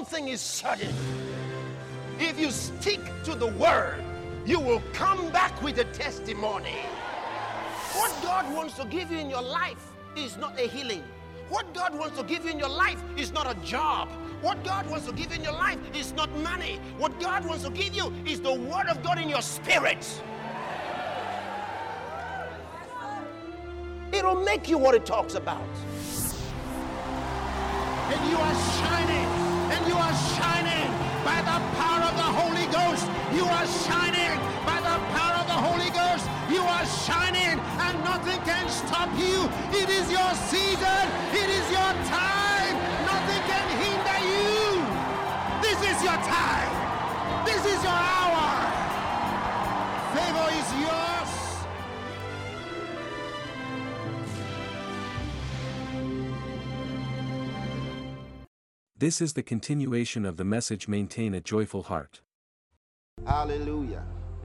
thing is certain. If you stick to the word, you will come back with a testimony. What God wants to give you in your life is not a healing. What God wants to give you in your life is not a job. What God wants to give you in your life is not money. What God wants to give you is the word of God in your spirit. It'll make you what it talks about. And you are shining. And you are shining by the power of the Holy Ghost. You are shining by the power of the Holy Ghost. You are shining and nothing can stop you. It is your season. It is your time. Nothing can hinder you. This is your time. This is your hour. Favor is yours. This is the continuation of the message Maintain a Joyful Heart. Hallelujah.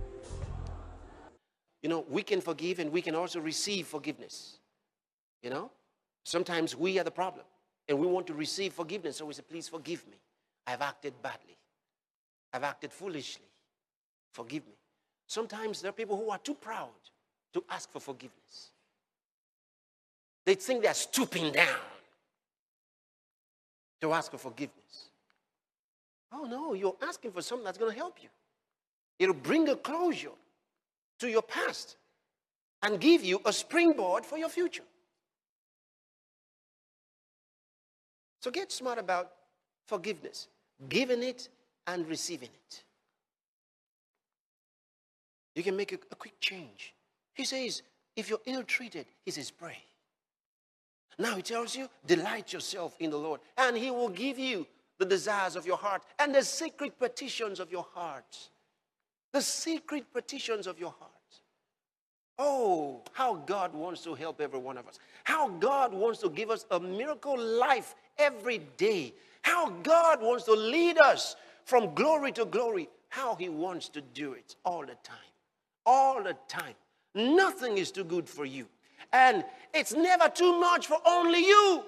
You know, we can forgive and we can also receive forgiveness. You know, sometimes we are the problem and we want to receive forgiveness. So we say, please forgive me. I've acted badly. I've acted foolishly. Forgive me. Sometimes there are people who are too proud to ask for forgiveness. They think they're stooping down to ask for forgiveness. Oh no, you're asking for something that's going to help you. It'll bring a closure to your past and give you a springboard for your future. So get smart about forgiveness, giving it and receiving it. You can make a quick change. He says, if you're ill-treated, he says, pray. Now he tells you, delight yourself in the Lord, and he will give you the desires of your heart and the secret petitions of your heart. The secret petitions of your heart. Oh, how God wants to help every one of us. How God wants to give us a miracle life every day. How God wants to lead us from glory to glory. How he wants to do it all the time. All the time. Nothing is too good for you. And it's never too much for only you.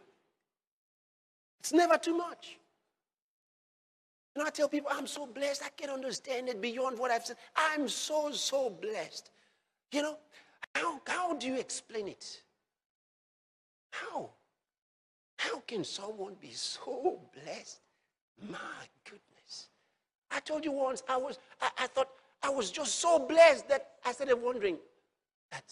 It's never too much. And I tell people, I'm so blessed. I can't understand it beyond what I've said. I'm so blessed. You know, how do you explain it? How? How can someone be so blessed? My goodness. I told you once, I thought I was just so blessed that I started wondering that,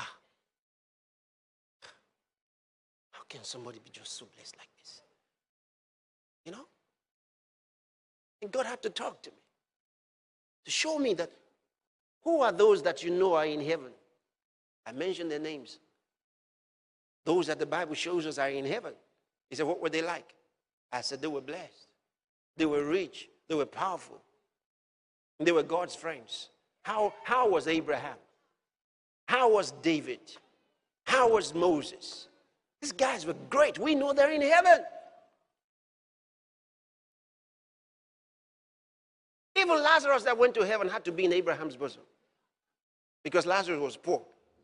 how can somebody be just so blessed like this? You know? And God had to talk to me to show me that who are those that you know are in heaven. I mentioned their names. Those that the Bible shows us are in heaven. He said, what were they like? I said, they were blessed. They were rich. They were powerful. And they were God's friends. How was Abraham? How was David? How was Moses? These guys were great. We know they're in heaven. Even Lazarus that went to heaven had to be in Abraham's bosom because Lazarus was poor.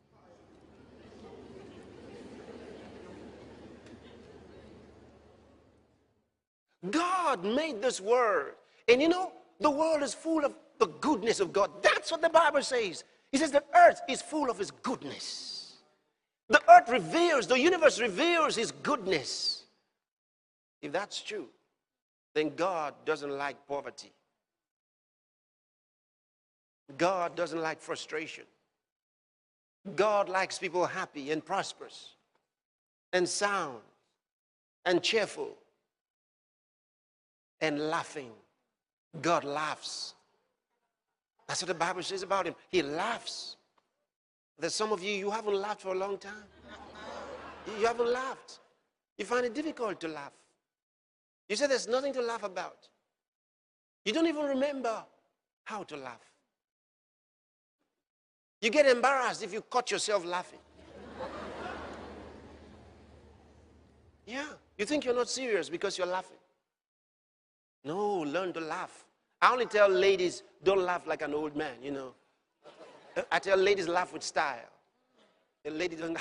God made this world. And you know, the world is full of the goodness of God. That's what the Bible says. He says the earth is full of his goodness. The earth reveals, the universe reveals his goodness. If that's true, then God doesn't like poverty. God doesn't like frustration. God likes people happy and prosperous and sound and cheerful and laughing. God laughs. That's what the Bible says about him. He laughs. There's some of you, you haven't laughed for a long time. You haven't laughed. You find it difficult to laugh. You say there's nothing to laugh about. You don't even remember how to laugh. You get embarrassed if you caught yourself laughing. Yeah, you think you're not serious because you're laughing. No, learn to laugh. I only tell ladies, don't laugh like an old man, you know. I tell ladies, laugh with style. The lady doesn't,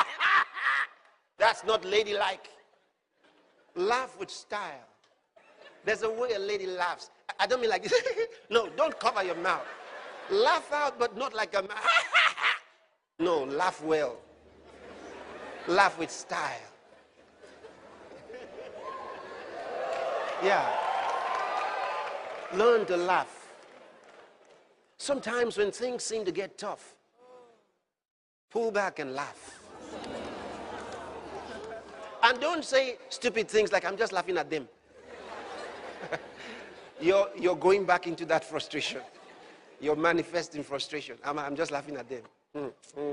that's not ladylike. Laugh with style. There's a way a lady laughs. I don't mean like this. No, don't cover your mouth. Laugh out, but not like a no, laugh well. Laugh with style. Yeah. Learn to laugh. Sometimes when things seem to get tough, pull back and laugh. And don't say stupid things like, I'm just laughing at them. You're going back into that frustration. You're manifesting frustration. I'm just laughing at them.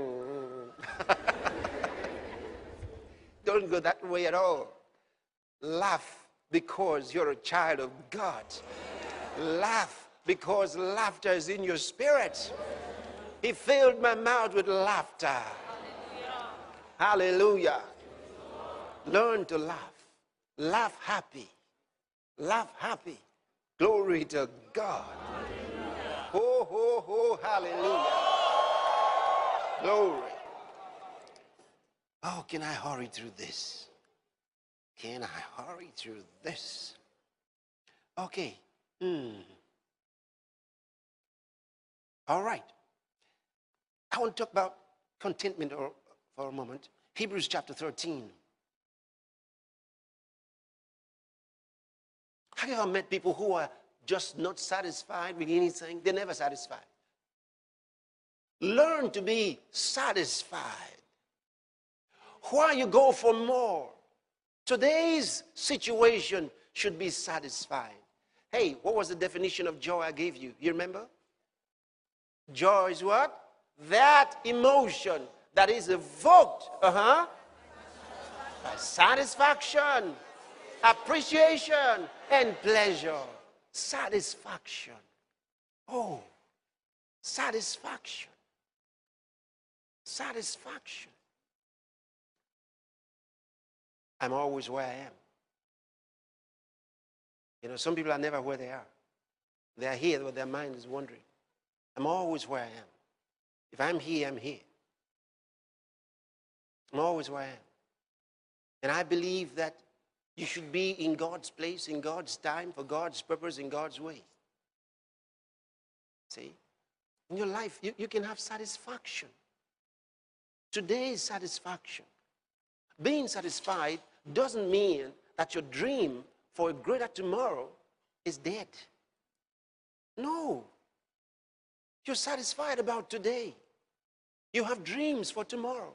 Don't go that way at all. Laugh because you're a child of God. Laugh because laughter is in your spirit. He filled my mouth with laughter. Hallelujah. Learn to laugh. Laugh happy. Laugh happy. Glory to God. Ho, ho, ho, hallelujah. Glory. Oh, can I hurry through this? Can I hurry through this? Okay. All right. I want to talk about contentment for a moment. Hebrews chapter 13. Have you ever met people who are just not satisfied with anything? They're never satisfied. Learn to be satisfied. Why you go for more? Today's situation should be satisfied. Hey, what was the definition of joy I gave you? You remember? Joy is what? That emotion that is evoked by satisfaction, appreciation, and pleasure. Satisfaction. Oh, satisfaction. Satisfaction. I'm always where I am. You know, some people are never where they are. They are here, but their mind is wandering. I'm always where I am. If I'm here, I'm here. I'm always where I am. And I believe that you should be in God's place, in God's time, for God's purpose, in God's way. See? In your life, you can have satisfaction. Today's satisfaction. Being satisfied doesn't mean that your dream for a greater tomorrow is dead. No. You're satisfied about today. You have dreams for tomorrow.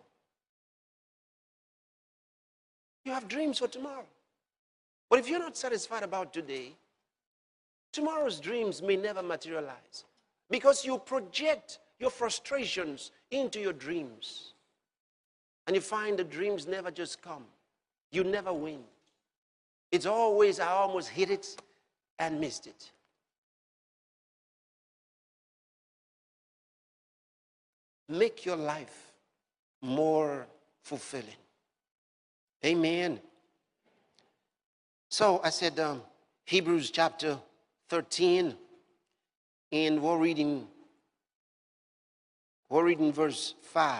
You have dreams for tomorrow. But if you're not satisfied about today, tomorrow's dreams may never materialize because you project your frustrations into your dreams. And you find the dreams never just come. You never win. It's always, I almost hit it and missed it. Make your life more fulfilling. Amen. So I said Hebrews chapter 13, and we're reading verse 5.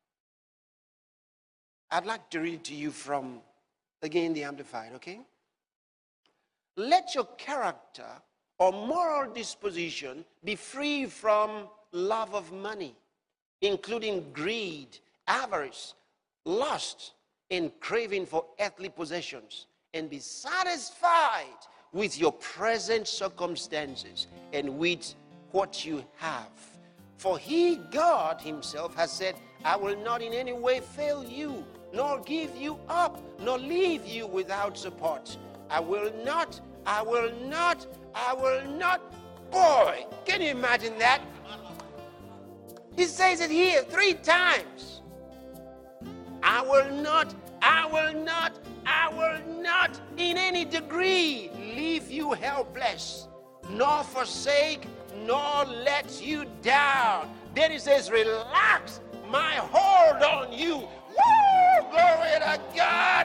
I'd like to read to you from, again, the Amplified, okay? Let your character or moral disposition be free from love of money, including greed, avarice, lust, and craving for earthly possessions, and be satisfied with your present circumstances and with what you have. For he, God himself, has said, I will not in any way fail you, nor give you up, nor leave you without support. I will not. Boy, can you imagine that? He says it here 3 times. I will not in any degree leave you helpless, nor forsake, nor let you down. Then he says, relax my hold on you. Woo! Glory to God.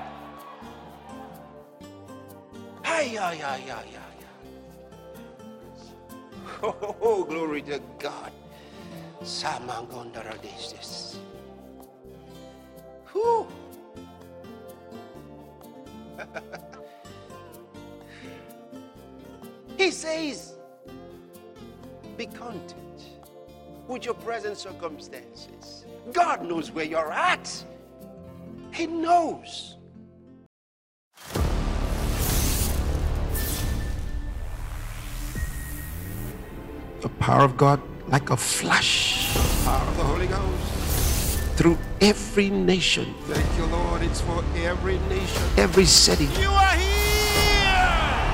Oh, glory to God. Samangondaradestis. Whew. He says, be content with your present circumstances. God knows where you're at. He knows. The power of God like a flash. Power of the Holy Ghost. Through every nation. Thank you, Lord. It's for every nation. Every city. You are here!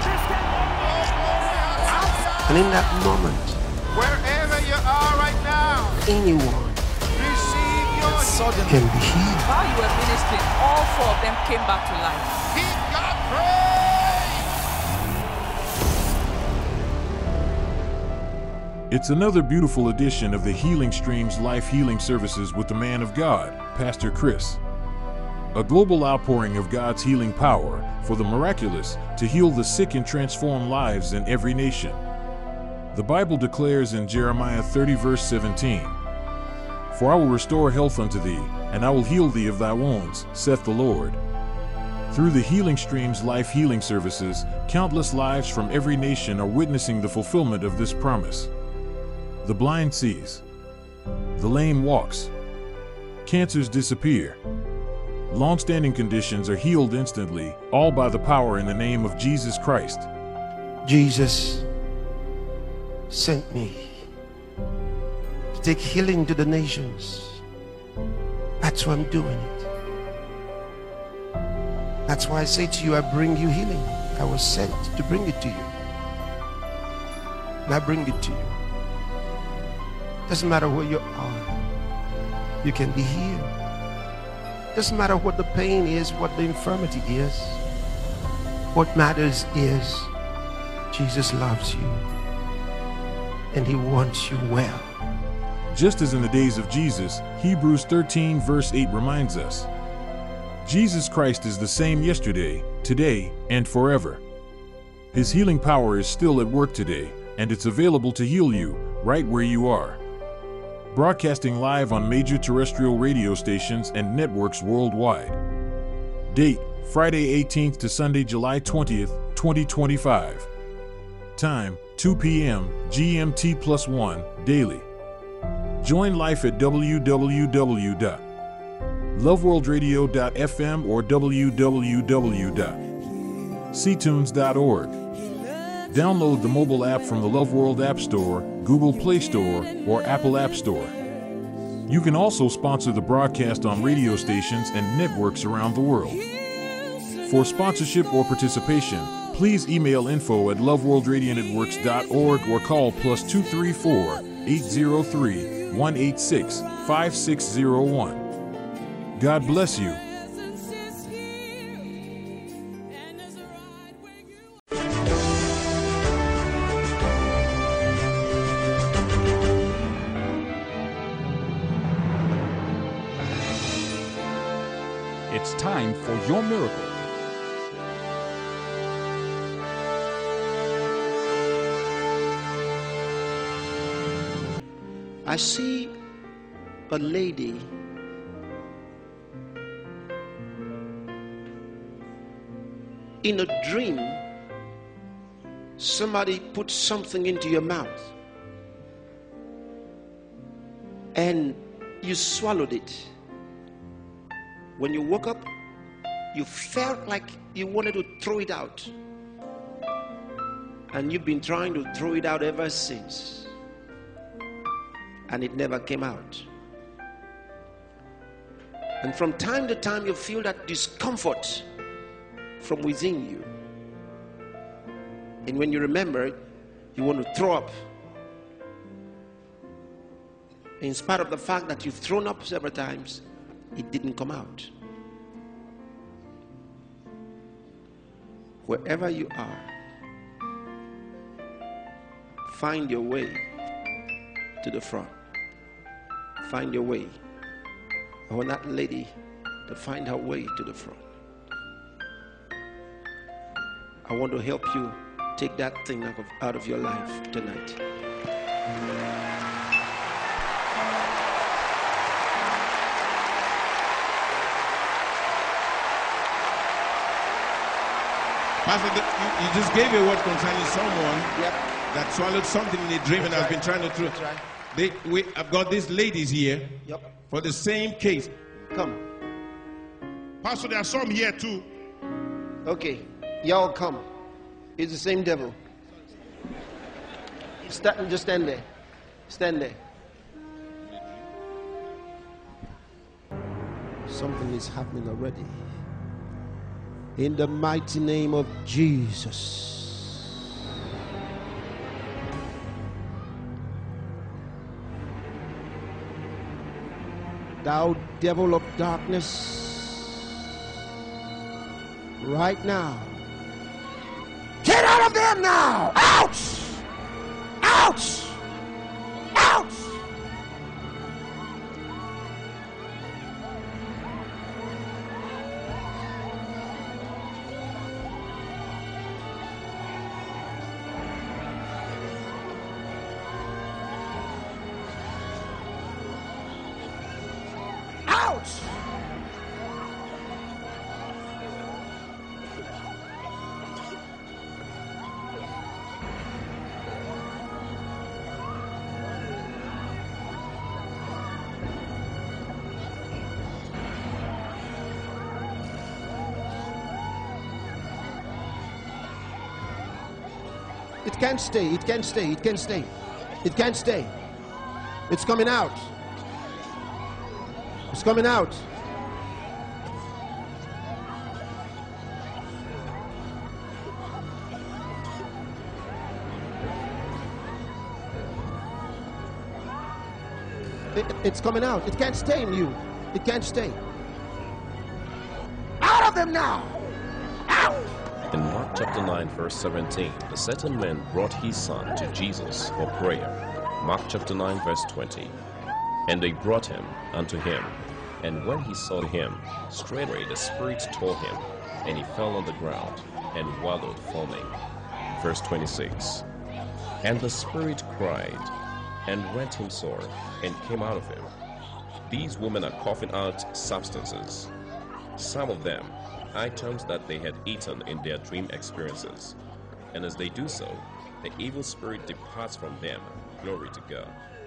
And in that moment, wherever you are right now, anyone receive your suddenly can be healed. While you were ministering, all four of them came back to life. Give God praise! It's another beautiful edition of the Healing Streams Life Healing Services with the man of God, Pastor Chris. A global outpouring of God's healing power for the miraculous to heal the sick and transform lives in every nation. The Bible declares in Jeremiah 30 verse 17, "For I will restore health unto thee, and I will heal thee of thy wounds, saith the Lord." Through the Healing Streams Life Healing Services, countless lives from every nation are witnessing the fulfillment of this promise. The blind sees. The lame walks. Cancers disappear. Long-standing conditions are healed instantly, all by the power in the name of Jesus Christ. Jesus sent me to take healing to the nations. That's why I'm doing it. That's why I say to you, I bring you healing. I was sent to bring it to you. And I bring it to you. Doesn't matter where you are, you can be healed. Doesn't matter what the pain is, what the infirmity is. What matters is Jesus loves you and he wants you well. Just as in the days of Jesus, Hebrews 13 verse 8 reminds us, Jesus Christ is the same yesterday, today, and forever. His healing power is still at work today, and it's available to heal you right where you are. Broadcasting live on major terrestrial radio stations and networks worldwide. Date, Friday 18th to Sunday, July 20th, 2025. Time, 2 p.m. GMT +1, daily. Join life at www.loveworldradio.fm or www.ctunes.org. Download the mobile app from the Love World App Store, Google Play Store, or Apple App Store. You can also sponsor the broadcast on radio stations and networks around the world. For sponsorship or participation, please email info@loveworldradionetworks.org or call +234 803 186 5601. God bless you. It's time for your miracle. I see a lady in a dream. Somebody put something into your mouth and you swallowed it. When you woke up, you felt like you wanted to throw it out. And you've been trying to throw it out ever since. And it never came out. And from time to time, you feel that discomfort from within you. And when you remember it, you want to throw up. In spite of the fact that you've thrown up several times, it didn't come out. Wherever you are, find your way to the front. Find your way. I want that lady to find her way to the front. I want to help you take that thing out of your life tonight. Pastor, you just gave a word concerning someone Yep. that swallowed something in a dream and has been trying to throw. That's right. I've got these ladies here Yep. for the same case. Come. Pastor, there are some here too. Okay. Y'all come. It's the same devil. Just stand there. Stand there. Something is happening already. In the mighty name of Jesus. Thou devil of darkness, right now, get out of them now! Ouch! Ouch! Ouch! Ouch! It can't stay. It can't stay. It can't stay. It can't stay. It's coming out. It's coming out. It's coming out. It can't stay in you. It can't stay. Out of them now! Out! In Mark chapter 9, verse 17, a certain man brought his son to Jesus for prayer. Mark chapter 9, verse 20. And they brought him unto him. And when he saw him, straightway the Spirit tore him, and he fell on the ground, and wallowed foaming. Verse 26. And the Spirit cried, and rent him sore, and came out of him. These women are coughing out substances, some of them items that they had eaten in their dream experiences. And as they do so, the evil spirit departs from them. Glory to God.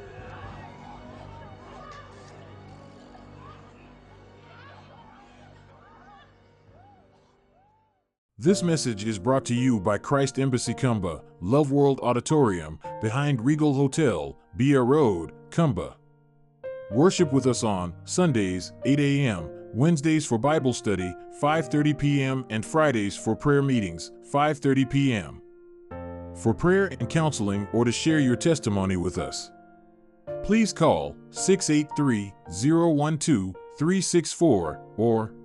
This message is brought to you by Christ Embassy Kumba, Love World Auditorium, behind Regal Hotel, Bia Road, Kumba. Worship with us on Sundays, 8 a.m., Wednesdays for Bible study, 5:30 p.m., and Fridays for prayer meetings, 5:30 p.m. For prayer and counseling or to share your testimony with us, please call 683-012-364 or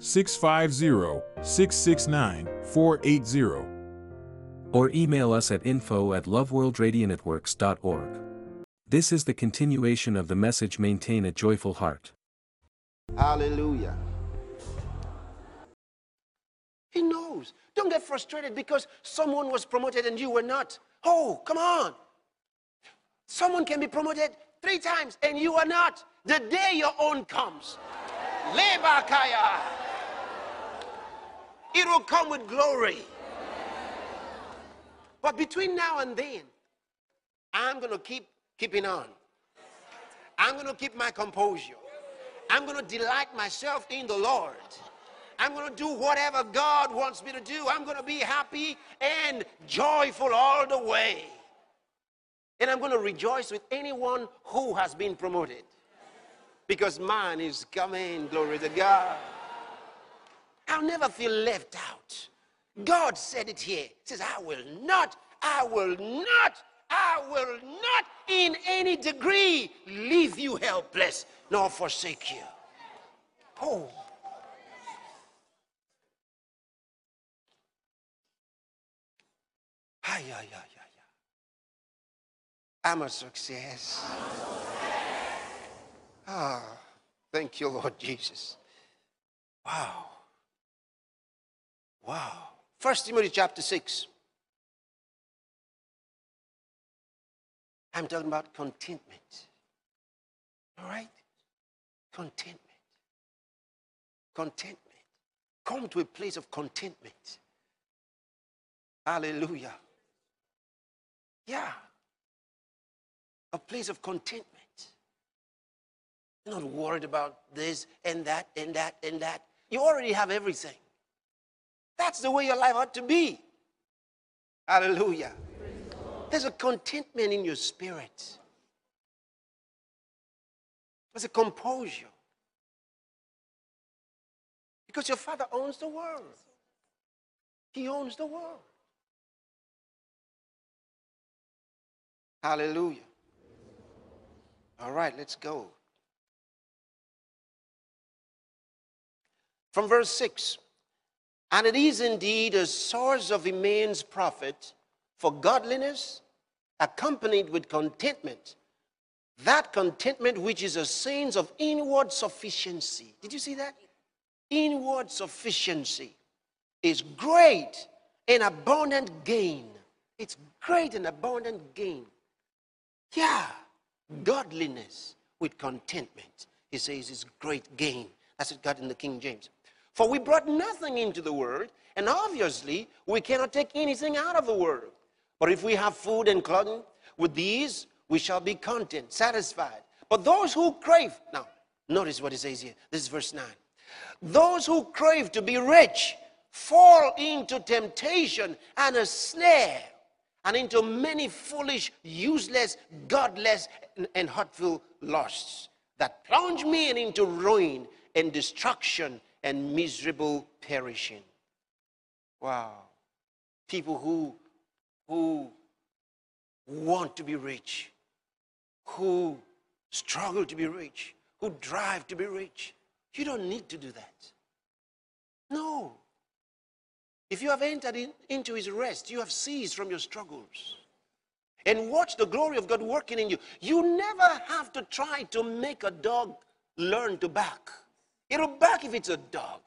650-669-480. Or email us at info@loveworldradionetworks.org. This is the continuation of the message Maintain a Joyful Heart. Hallelujah. He knows. Don't get frustrated because someone was promoted and you were not. Oh, come on. Someone can be promoted 3 times and you are not. The day your own comes, Lebakaya, it will come with glory. But between now and then, I'm going to keeping on. I'm going to keep my composure. I'm going to delight myself in the Lord. I'm going to do whatever God wants me to do. I'm going to be happy and joyful all the way. And I'm going to rejoice with anyone who has been promoted. Because mine is coming, glory to God. I'll never feel left out. God said it here. He says, I will not in any degree leave you helpless, nor forsake you. Oh. I'm a success. Ah, thank you, Lord Jesus. Wow. Wow. 1 Timothy chapter 6. I'm talking about contentment. All right? Contentment. Contentment. Come to a place of contentment. Hallelujah. Yeah. A place of contentment. You're not worried about this and that and that and that. You already have everything. That's the way your life ought to be. Hallelujah. There's a contentment in your spirit. There's a composure. Because your Father owns the world. He owns the world. Hallelujah. All right, let's go. From verse 6. And it is indeed a source of immense profit for godliness, accompanied with contentment. That contentment which is a sense of inward sufficiency. Did you see that? Inward sufficiency is great and abundant gain. It's great and abundant gain. Yeah, godliness with contentment, he says, is great gain. That's what got in the King James. For we brought nothing into the world, and obviously we cannot take anything out of the world. But if we have food and clothing, with these we shall be content, satisfied. But those who crave, now notice what it says here. This is verse 9. Those who crave to be rich fall into temptation and a snare, and into many foolish, useless, godless, and hurtful lusts that plunge men into ruin and destruction and miserable perishing. Wow. People who want to be rich, who struggle to be rich, who drive to be rich. You don't need to do that. No. If you have entered into his rest, you have ceased from your struggles. And watch the glory of God working in you. You never have to try to make a dog learn to bark. It'll bark if it's a dog.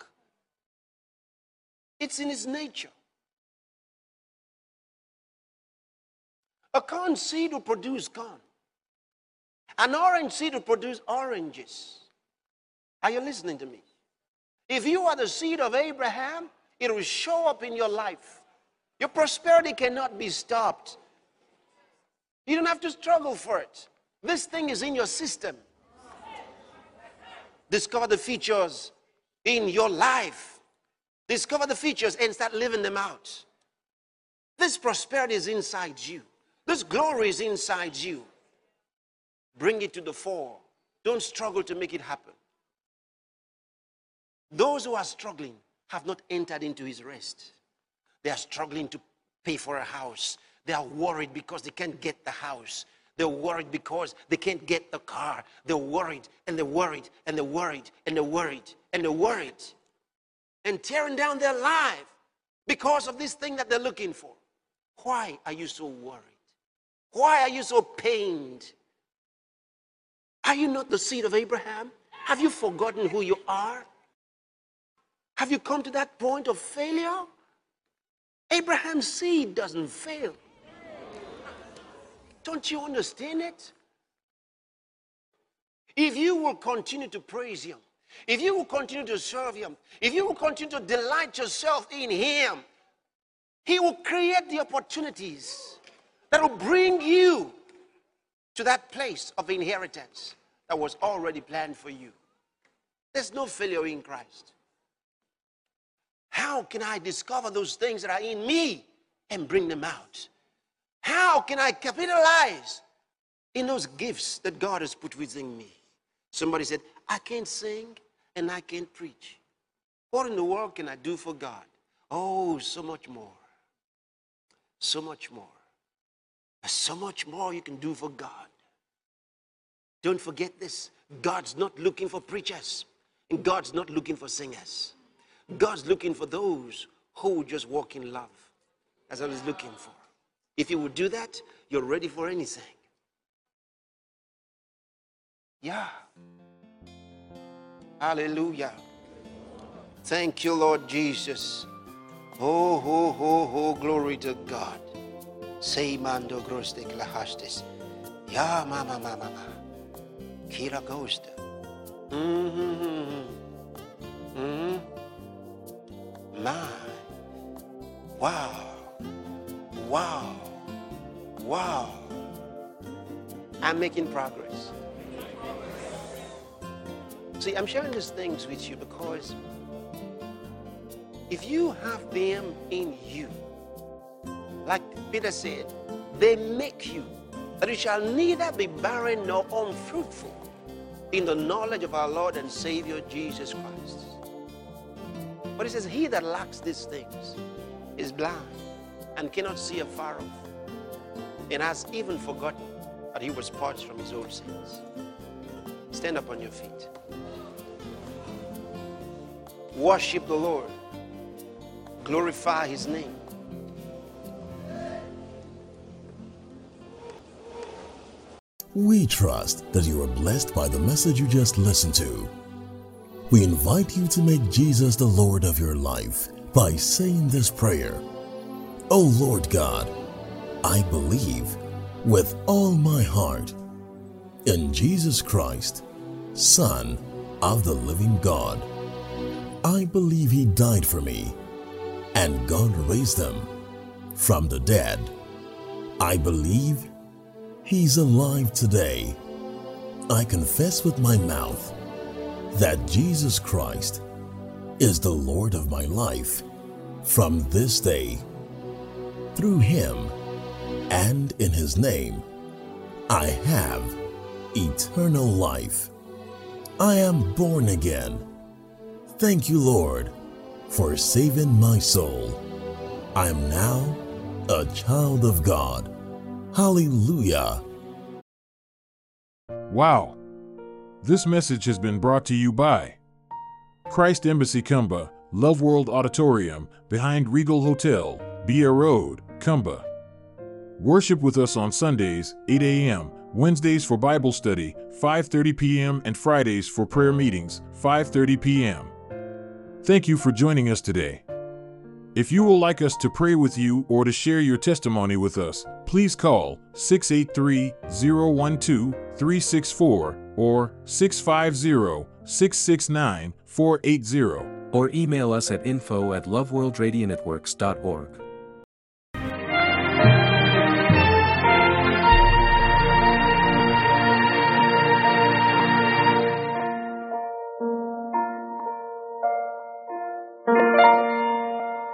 It's in its nature. A corn seed will produce corn. An orange seed will produce oranges. Are you listening to me? If you are the seed of Abraham, it will show up in your life. Your prosperity cannot be stopped. You don't have to struggle for it. This thing is in your system. Discover the features in your life. Discover the features and start living them out. This prosperity is inside you. This glory is inside you. Bring it to the fore. Don't struggle to make it happen. Those who are struggling have not entered into his rest. They are struggling to pay for a house. They are worried because they can't get the house. They're worried because they can't get the car. They're worried and they're worried and they're worried and they're worried and they're worried. And tearing down their life because of this thing that they're looking for. Why are you so worried? Why are you so pained? Are you not the seed of Abraham? Have you forgotten who you are? Have you come to that point of failure? Abraham's seed doesn't fail. Don't you understand it? If you will continue to praise him, if you will continue to serve him, if you will continue to delight yourself in him, he will create the opportunities that will bring you to that place of inheritance that was already planned for you. There's no failure in Christ. How can I discover those things that are in me and bring them out? How can I capitalize in those gifts that God has put within me? Somebody said, I can't sing and I can't preach. What in the world can I do for God? Oh, so much more. So much more. There's so much more you can do for God. Don't forget this. God's not looking for preachers. And God's not looking for singers. God's looking for those who just walk in love. That's what he's looking for. If you would do that, you're ready for anything. Yeah. Hallelujah. Thank you, Lord Jesus. Oh, ho, ho, ho, glory to God. Say mando groste glahastes. Ya mama mama mama. Kira ghost. My. Wow. Wow. Wow. I'm making progress. See, I'm sharing these things with you because if you have them in you, like Peter said, they make you that you shall neither be barren nor unfruitful in the knowledge of our Lord and Savior Jesus Christ. But it says, he that lacks these things is blind and cannot see afar off, and has even forgotten that he was purged from his old sins. Stand up on your feet. Worship the Lord. Glorify his name. We trust that you are blessed by the message you just listened to. We invite you to make Jesus the Lord of your life by saying this prayer. O Lord God, I believe with all my heart in Jesus Christ, Son of the living God. I believe he died for me and God raised him from the dead. I believe he's alive today. I confess with my mouth that Jesus Christ is the Lord of my life from this day. Through him and in his name, I have eternal life. I am born again. Thank you, Lord, for saving my soul. I am now a child of God. Hallelujah. Wow! This message has been brought to you by Christ Embassy Kumba, Love World Auditorium, behind Regal Hotel, Bia Road, Kumba. Worship with us on Sundays, 8 a.m., Wednesdays for Bible study, 5:30 p.m., and Fridays for prayer meetings, 5:30 p.m. Thank you for joining us today. If you would like us to pray with you or to share your testimony with us, please call 683-012-364 or 650-669-480. Or email us at info@loveworldradionetworks.org.